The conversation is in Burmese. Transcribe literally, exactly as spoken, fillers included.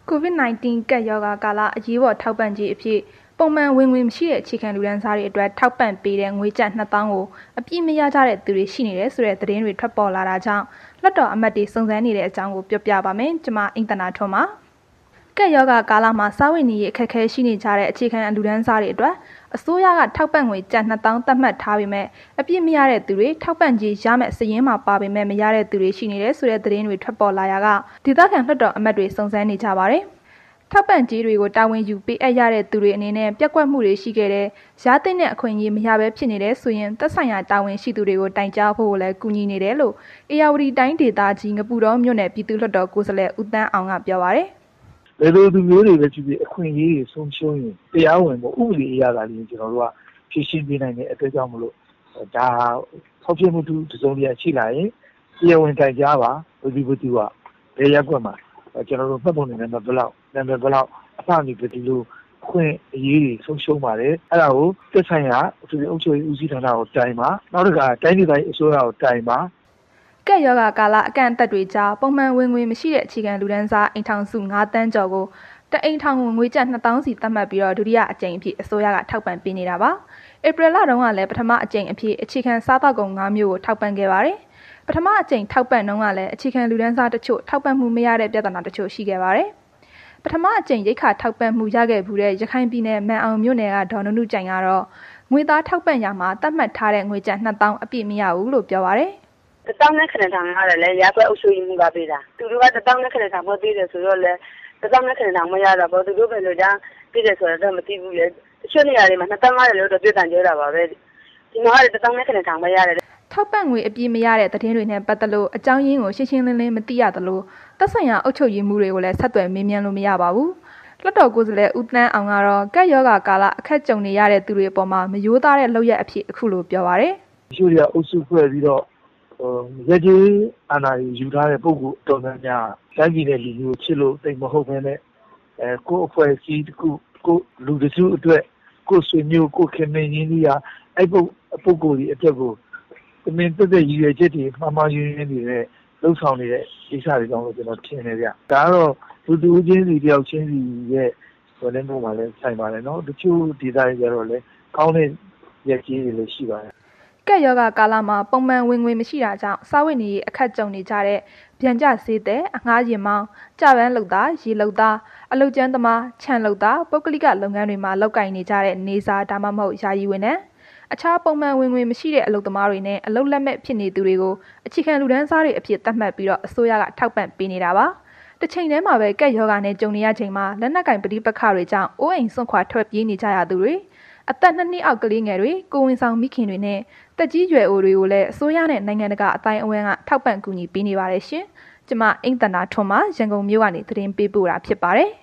ကိုဗစ် ၁၉ ကပ်ရောဂါကာလအရေးပေါ်ထောက်ပံ့ကြေးအဖြစ်ပုံမှန်ဝင်ငွေမရှိတဲ့အခြေခံလူတန်းစားတွေအတွက်ထောက်ပံ့ပေးတဲ့ငွေကျပ်နှစ်သောင်းကိုအပြည့်မရကြတဲ့သူတွေရှိနေတယ်ဆိုတဲ့သတင်းတွေထွက်ပေါ်လာတာကြောင့်လွှတ်တော်အမတ်တွေစုံစမ်းနေတဲ့အကြောင်းကိုပြောပြပါမယ်။ကျွန်မအိမ်တနာထွန်းပါ။ကပ်ရောဂါကာလမှာစားဝတ်နေရေးအခက်အခဲရှိနေကြတဲ့အခြေခံလူတန်းစားတွေအတွက်အစိုးရကထောက်ပံ့ငွေကျပ်နှစ်သောင်းသတ်မှတ်ထားပေမဲ့အပြည့်မရတဲ့သူတွေထောက်ပံ့ကြေးရမယ့်စာရင်းမှာပါပေမဲ့မရတဲ့သူတွေရှိနေတယ်ဆိုတဲ့သတင်းတွေထွက်ပေါ်လာရာကဒေသခံလွှတ်တော်အမတ်တွေစုံစမ်းနေကြပါတယ်။ထောက်ပံ့ကြေးတွေကိုတာဝန်ယူပေးအပ်ရတဲ့သူတွေအနေနဲ့ပြက်ကွက်မှုတွေရှိခဲ့တဲ့ရသင့်တဲ့အခွင့်အရေးမရဘဲဖြစ်နေတယ်ဆိုရင်သက်ဆိုင်ရာတာဝန်ရှိသူတွေကိုတိုင်ကြားဖို့လည်းကူညီနေတယ်လို့အေရဝတီတိုင်းဒေသကြီးငပူတော်မြို့နယ်ပြည်သူ့လွှတ်တော်ကိုယ်စားလှယ်ဦးတန်းအောင်ကပြောပါတယ်။ဘယ်လိုသူမျိုးတွေပဲဖြစ်ဖြစ်အခွင့်အရေးတွေဆုံးရှုံးရင်တရားဝင်မှုဥပဒေအရသာလေးကျွန်တော်တို့ကဖြည့်ရှင်းပေးနိုင်တဲ့အတွက်ကြောင့်မလို့ဒါဖောက်ပြမှုတူတစုံတရာရှိလာရင်တရားဝင်တိုင်ကြားပါဘယ်သူဘယ်သူကဘယ်ရက်ကွက်မှာကျွန်တော်တို့မှတ်ပုံနေတယ်ဘယ်လောက်နာမည်ဘယ်လောက်အစနေဒီလိုခွင့်အရေးတွေဆုံးရှုံးပါတယ်အဲ့ဒါကိုသက်ဆိုင်ရာသူအုပ်ချုပ်ရေးဦးစီးဌာနကိုတိုင်ပါနောက်တစ်ခါတိုင်းဒေသကြီးအစိုးရကိုတိုင်ပါကက်ယောဂါကာလအကန့်အသတ်တွေကြားပုံမှန်ဝင်ငွေမရှိတဲ့အခြေခံလူတန်းစားအိမ်ထောင်စု၅တန်းကျော်ကိုတအိမ်ထောင်ငွေကျပ်နှစ်သောင်းစီသတ်မှတ်ပြီးတော့ဒုတိယအကြိမ်အဖြစ်အစိုးရကထောက်ပံ့ပေးနေတာပါဧပြီလတုန်းကလည်းပထမအကြိမ်အဖြစ်အခြေခံစားသောက်ကုန်၅မျိုးကိုထောက်ပံ့ခဲ့ပါတယ်ပထမအကြိမ်ထောက်ပံ့နှုန်းကလည်းအခြေခံလူတန်းစားတချို့ထောက်ပံ့မှုမရတဲ့ပြဿနာတချို့ရှိခဲ့ပါတယ်ပထမအကြိမ်ရိတ်ခါထောက်ပံ့မှုရခဲ့ဘူးတဲ့ရခိုင်ပြည်နယ်မန်အောင်မြို့နယ်ကဒေါ်နုနုကြိုင်ကတော့ငွေသားထောက်ပံ့ရမှာတတ်မှတ်ထားတဲ့ငွေကျပ်နှစ်သောင်းအပြည့်မရဘူးလို့ပြောပါတယ်တသောင်းနဲ့ခဏထောင်ရတယ်လေရာခွဲအုပ်ချုပ်ရေးမှုကပေးတာသူတို့ကတသောင်းနဲ့ခဏထောင်မပေးတယ်ဆိုတော့လေတသောင်းနဲ့ခဏထောင်မရတော့ဘူးသူတို့ပဲလို့ဒါပေးတယ်ဆိုတော့မသိဘူးလေတချို့နေရာတွေမှာနှစ်သောင်းရတယ်လို့တော့ပြတန်ကြတာပါပဲဒီမှာကတသောင်းနဲ့ခဏထောင်မရတယ်ထောက်ပံ့ငွေအပြည့်မရတဲ့သတင်းတွေနဲ့ပတ်သက်လို့အကြောင်းရင်းကိုရှင်းရှင်းလင်းလင်းမသိရသလိုသက်ဆိုင်ရာအုပ်ချုပ်ရေးမှုတွေကိုလည်းဆက်သွယ်မေးမြန်းလို့မရပါဘူးလွှတ်တော်ကိုယ်စားလှယ်ဦးတန်းအောင်ကတော့ကက်ယောဂါကာလအခက်ကြုံနေရတဲ့သူတွေအပေါ်မှာမယိုးသားတဲ့လုပ်ရက်အဖြစ်အခုလိုပြောပါရယ်။ရှို့ရအုပ်စုဖွဲ့ပြီးတော့ရဲကြီးအာဏာယူထားတဲ့ပုံကိုတော်တော်များတိုင်းပြည်နဲ့လူမျိုးချစ်လို့တိတ်မဟုတ်ဘဲနဲ့အဲကိုယ့်အဖွဲ့အစည်းတစ်ခုကိုလူတစုအတွက်ကိုယ်ဆွေမျိုးကိုခင်မင်းရင်းကြီးဟာအဲ့ပုံပုံကိုဒီအတွက်ကိုတမင်တက်တဲ့ရည်ရွယ်ချက်တွေမှားမှားယွင်းယွင်းတွေနဲ့လှုပ်ဆောင်နေတဲ့ကိစ္စတွေကြောင့်လို့ကျွန်တော်ထင်နေကြ။ဒါကတော့လူတူချင်းစီတယောက်ချင်းစီရဲ့ဟိုလည်းပုံမှန်လည်းဆိုင်ပါတယ်နော်။တချို့ဒေသတွေကျတော့လည်းကောင်းတဲ့ရက်ကြီးတွေလည်းရှိပါတယ်။ကက်ယောဂါကာလမှာပုံမှန်ဝင်ငွေမရှိတာကြောင့်စားဝတ်နေရေးအခက်ကြုံနေကြတဲ့ဗျံကျဆေးတဲ့အငှားရင်မောင်းကြပန်းလုပ်သားရေလုပ်သားအလုပ်ကျန်းသမားခြံလုပ်သားပုဂ္ဂလိကလုပ်ငန်းတွေမှာလုပ်ကိုင်နေကြတဲ့နေစာဒါမှမဟုတ်ယာယီဝန်ထမ်းအခြားပုံမှန်ဝင်ငွေမရှိတဲ့အလုပ်သမားတွေနဲ့အလုပ်လက်မဲ့ဖြစ်နေသူတွေကိုအခြေခံလူတန်းစားတွေအဖြစ်သတ်မှတ်ပြီးတော့အစိုးရကထောက်ပံ့ပေးနေတာပါတစ်ချိန်တည်းမှာပဲကက်ယောဂါနဲ့ကြုံနေရချိန်မှာလက်နက်ကင်ပဋိပက္ခတွေကြောင့်အိုးအိမ်စွန့်ခွာထွက်ပြေးနေကြရသူတွေအသက်နှစ်နှစ်အောက်ကလေးငယ်တွေကိုဝင်ဆောင်မိခင်တွေနဲ့တက်ကြီးရွယ်အိုတွေကိုလည်းအစိုးရနဲ့နိုင်ငံတကာအတိုင်းအဝန်းကထောက်ပံ့ကူညီပေးနေပါတယ်ရှင်။ကျွန်မအိမ်တနာထွန်းမှရန်ကုန်မြို့ကနေသတင်းပေးပို့တာဖြစ်ပါတယ်။